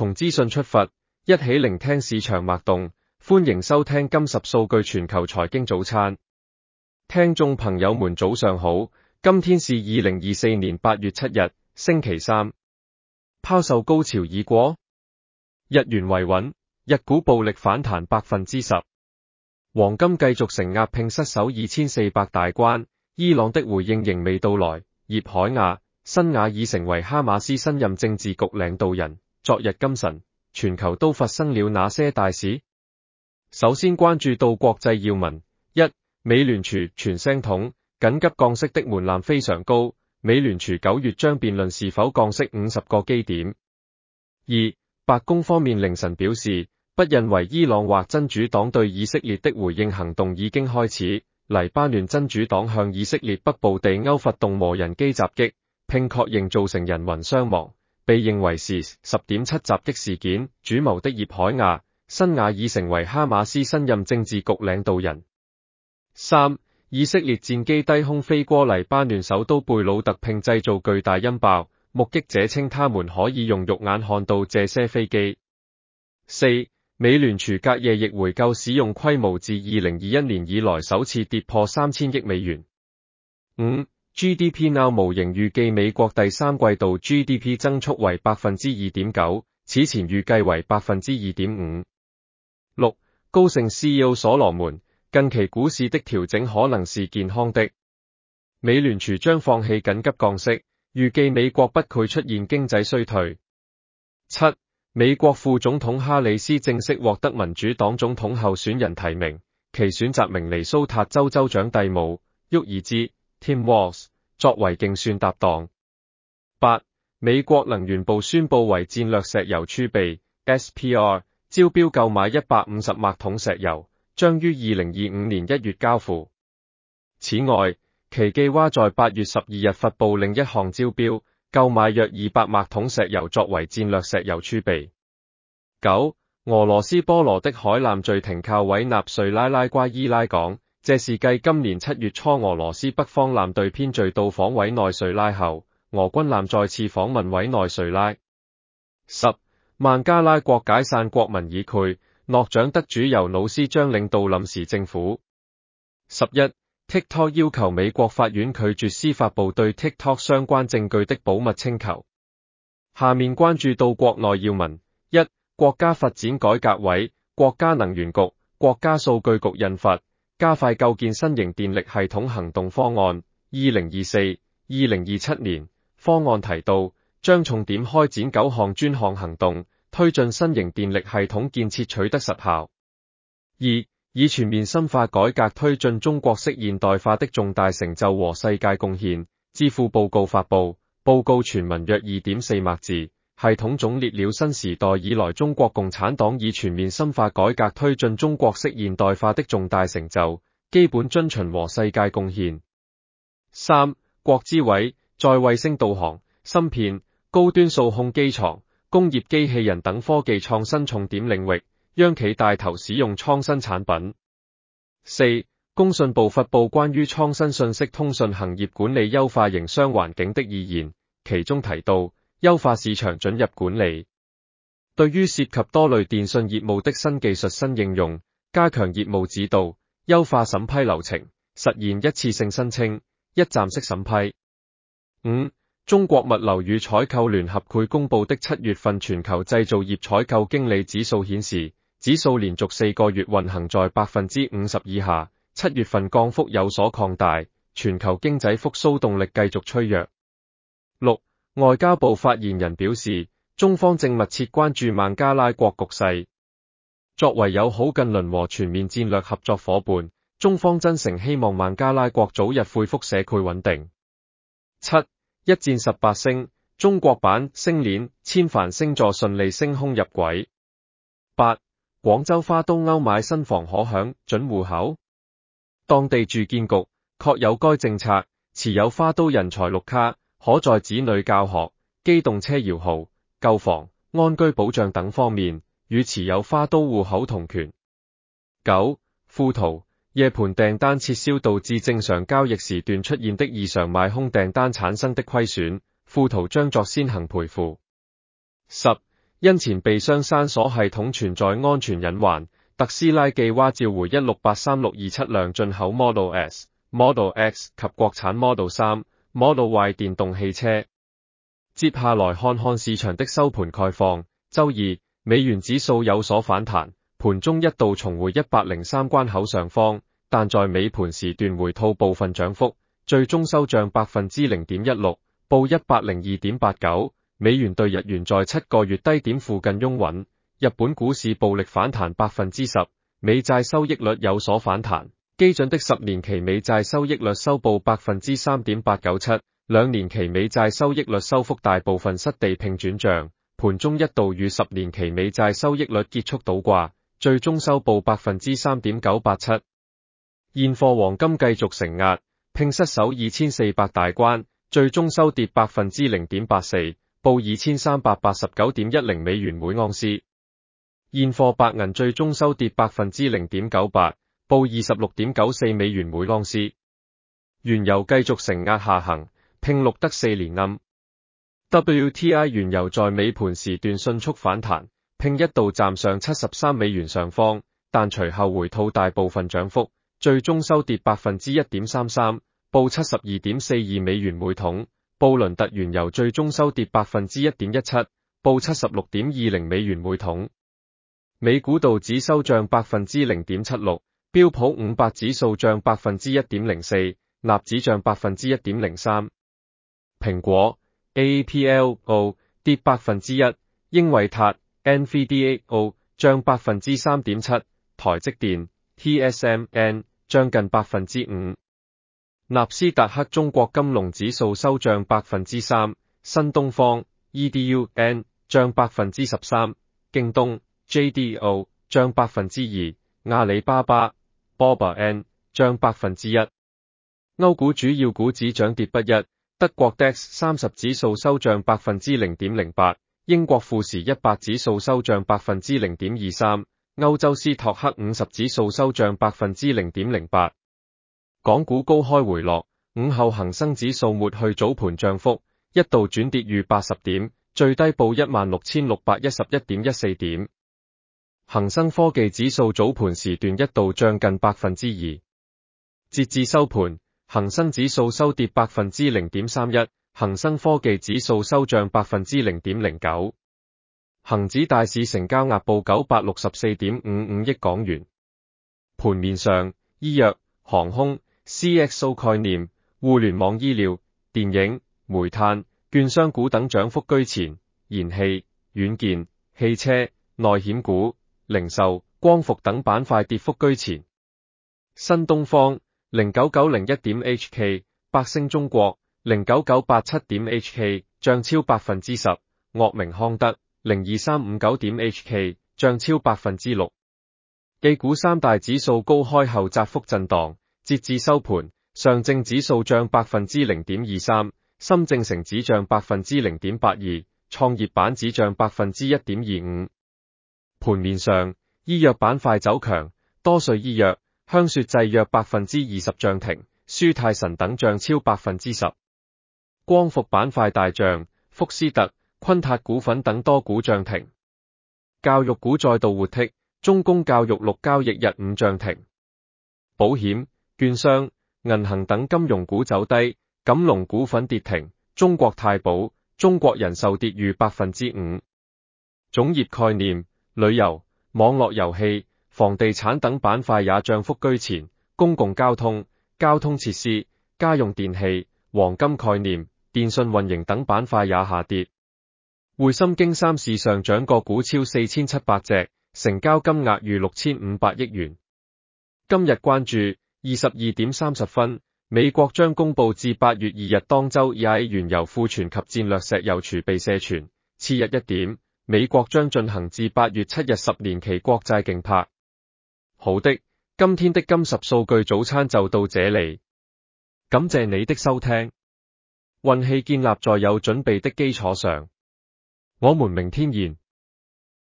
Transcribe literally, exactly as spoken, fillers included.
從資訊出發，一起聆聽市場脈動。歡迎收聽金十數據全球財經早餐。聽眾朋友們早上好，今天是二零二四年八月七日，星期三。拋售高潮已過，日元維穩，日股暴力反彈百分之十。黃金繼續承壓拼失守二千四百大關，伊朗的回應仍未到來。葉海亞、辛瓦爾成為哈馬斯新任政治局領導人。昨日今晨，全球都發生了哪些大事？首先關注到國際要聞：一、美聯儲傳聲筒，緊急降息的門檻非常高，美聯儲九月將辯論是否降息五十個基點。二、白宮方面凌晨表示，不認為伊朗或真主黨對以色列的回應行動已經開始。黎巴嫩真主黨向以色列北部地歐發動無人機襲擊，並確認造成人員傷亡，被認為是十點七襲擊事件主謀的葉海亞、辛瓦爾成為哈馬斯新任政治局領導人。三、以色列戰機低空飛過黎巴嫩首都貝魯特並製造巨大音爆，目擊者稱他們可以用肉眼看到這些飛機。四、美聯儲隔夜逆回購使用規模自二零二一年以來首次跌破三千億美元。五、G D P Now 模型預計美國第三季度 G D P 增速為百分之二點九，此前預計為百分之二點五。六、高盛 C E O 所羅門，近期股市的調整可能是健康的。美聯儲將放棄緊急降息，預計美國不會出現經濟衰退。七、美國副總統哈里斯正式獲得民主黨總統候選人提名，其選擇明尼蘇達州州長蒂姆·沃爾茲 （Tim Walz） 作為競選搭檔。八、美國能源部宣布為戰略石油儲備 S P R 招標購買一百五十萬桶石油，將於二零二五年一月交付。此外，其計劃在八月十二日發布另一項招標，購買約二百萬桶石油作為戰略石油儲備。九、俄羅斯波羅的海艦隊停靠委納瑞拉拉瓜伊拉港，這是繼今年七月初俄羅斯北方艦隊編隊到訪委內瑞拉後，俄軍艦再次訪問委內瑞拉。十、孟加拉國解散國民議會，諾獎得主尤努斯將領導臨時政府。十一、TikTok 要求美國法院拒絕司法部對 TikTok 相關證據的保密請求。下面關注到國內要聞：一、國家發展改革委、國家能源局、國家數據局印發《加快構建新型電力系統行動方案（二零二四至二零二七年）》。方案提到，將重點開展九項專項行動，推進新型電力系統建設取得實效。二、以全面深化改革推進中國式現代化的重大成就和世界貢獻，智庫報告發布，報告全文約二點四萬字，系統總列了新時代以來中國共產黨以全面深化改革推進中國式現代化的重大成就、基本遵循和世界貢獻。三、國資委在衛星導航、芯片、高端數控機床、工業機器人等科技創新重點領域，央企帶頭使用創新產品。四、工信部發布關於創新信息通訊行業管理優化營商環境的意見，其中提到優化市場准入管理，對於涉及多類電信業務的新技術新應用，加強業務指導，優化審批流程，實現一次性申請、一站式審批。五、中國物流與採購聯合會公布的七月份全球製造業採購經理指數顯示，指數連續四個月運行在百分之五十以下，七月份降幅有所擴大，全球經濟復甦動力繼續趨弱。六、外交部發言人表示，中方正密切關注孟加拉國局勢，作為友好近鄰和全面戰略合作夥伴，中方真誠希望孟加拉國早日恢復社會穩定。七、一箭十八星，中國版星鏈千帆星座順利升空入軌。八、廣州花都歐買新房可享準戶口，當地住建局確有該政策，持有花都人才綠卡，可在子女教學、機動車搖號、購房、安居保障等方面，與持有花都戶口同權。九、富途夜盤訂單撤銷導致正常交易時段出現的異常賣空訂單產生的虧損，富途將作先行賠付。十、 因前備箱山鎖系統存在安全隱患，特斯拉寄蛙召回一六八三六二七輛進口 Model S、Model X 及國產 Model 三、Model Y 電動汽車。接下來看看市場的收盤概況。周二，美元指數有所反彈，盤中一度重回一百零三關口上方，但在尾盤時段回吐部分漲幅，最終收漲百分之零點一六，報一百零二點八九。美元兌日元在七個月低點附近擁穩。日本股市暴力反彈百分之十，美債收益率有所反彈，基準的十年期美債收益率收報百分之三點八九七，兩年期美債收益率收復大部分失地並轉漲，盤中一度與十年期美債收益率結束倒掛，最終收報百分之三點九八七。現貨黃金繼續承壓，拼失守二千四百大關，最終收跌百分之零點八四。報二千三百八十九點一零美元每盎司。現貨白銀最終收跌百分之零點九八，報二十六點九四美元每盎司。原油繼續承壓下行，拼錄得四連暗。W T I 原油在尾盤時段迅速反彈，拼一度站上七十三美元上方，但隨後回吐大部分漲幅，最終收跌百分之一點三三，報七十二點四二美元每桶。布倫特原油最終收跌百分之一點一七，報七十六點二零美元每桶。美股道指收漲百分之零點七六，標普五百指數漲百分之一點零四，納指漲百分之一點零三。蘋果 A P L O 跌百分之一，英偉達 N V D A O 漲百分之三點七，台積電 T S M N 漲近百分之五。納斯達克中國金龍指數收漲百分之三，新東方 E D U N 漲百分之十三，京東 J D O 漲百分之二，阿里巴巴 B O B A N 漲百分之一。歐股主要股指漲跌不一，德國 D A X 三十指數收漲百分之零點零八，英國富時一百指數收漲百分之零點二三，歐洲斯托克五十指數收漲百分之零點零八。港股高開回落，午後恒生指數抹去早盤漲幅，一度轉跌逾八十點，最低報一萬六千六百一十一點一四點。恒生科技指數早盤時段一度漲近百分之二，截至收盤，恒生指數收跌百分之零點三一，恒生科技指數收漲百分之零點零九。恒指大市成交額報九百六十四點五五億港元。盤面上，醫藥、航空、C X O 概念、互聯網醫療、電影、煤炭、券商股等漲幅居前，燃氣、軟件、汽車、內險股、零售、光伏等板塊跌幅居前。新東方零九九零一點 H K、百星中國零九九八七點 H K 漲超百分之十，岳明康德零二三五九點 H K 漲超百分之六。A 股三大指數高開後窄幅震盪，截至收盤，上證指數漲百分之零點二三，深證成指漲百分之零點八二，創業板指漲百分之一點二五。盤面上，醫藥板塊走強，多瑞醫藥、香雪製藥百分之二十漲停，舒泰臣等漲超百分之十。光伏板塊大漲，福斯特、昆達股份等多股漲停。教育股再度活剔。中公教育六交易日五漲停。保險、券商、銀行等金融股走低，錦龍股份跌停，中國太保、中國人壽跌逾百分之五。總業概念、旅遊、網絡遊戲、房地產等板塊也漲幅居前，公共交通、交通設施、家用電器、黃金概念、電信運營等板塊也下跌。匯深京三市上漲個股超四千七百隻。成交金額逾六千五百億元。今日關注二十二點三十分，美國將公布至八月二日當周 E I A 原油庫存及戰略石油儲備社存。次日一點，美國將進行至八月七日十年期國債競拍。好的，今天的金十數據早餐就到這裡，感謝你的收聽。運氣建立在有準備的基礎上，我們明天見。